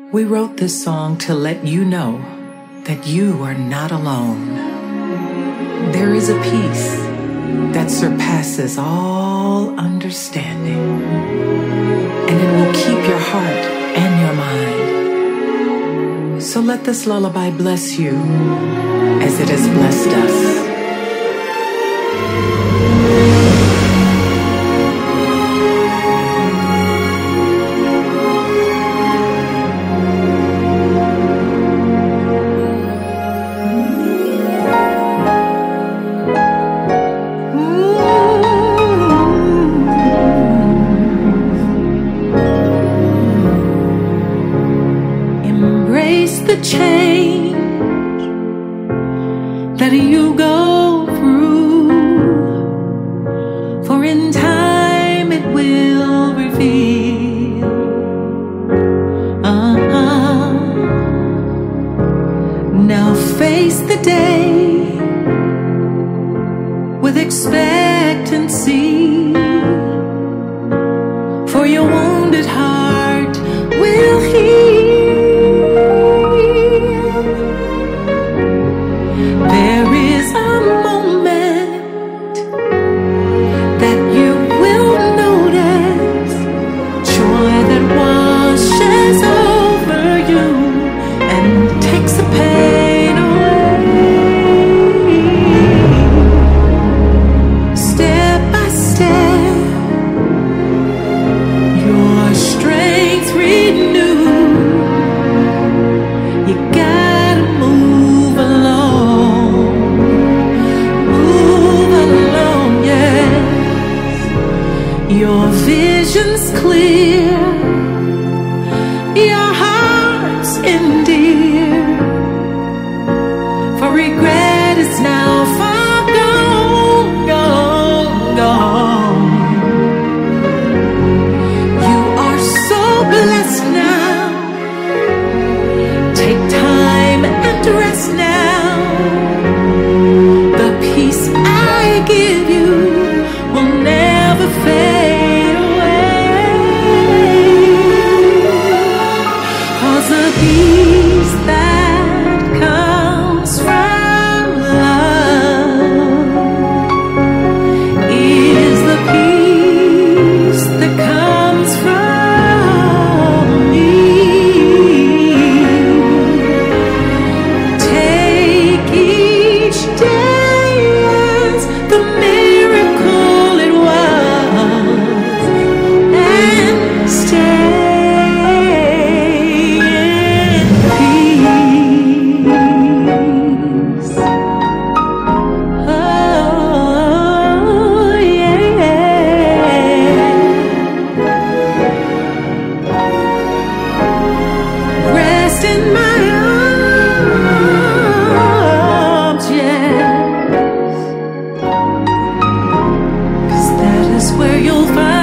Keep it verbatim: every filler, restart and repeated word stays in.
We wrote this song to let you know that you are not alone. There is a peace that surpasses all understanding, and it will keep your heart and your mind. So let this lullaby bless you as it has blessed us. The change that you go through, for in time it will reveal. Uh-huh. Now face the day with expectancy, for your wounded heart will heal. There is a moment that you will notice, joy that washes over you and takes the pain away. Step by step, your strength renewed. You gotta move along. Your vision's clear, your heart's endeared, for regret is now far gone, gone, gone. You are so blessed now. Take time and rest now. The peace I give you will never fade away, 'cause the peace that comes from love is the peace that comes from me. Take each day as the miracle it was, and stay in peace. Oh, yeah. Rest in my arms, yes, 'cause that is where you'll find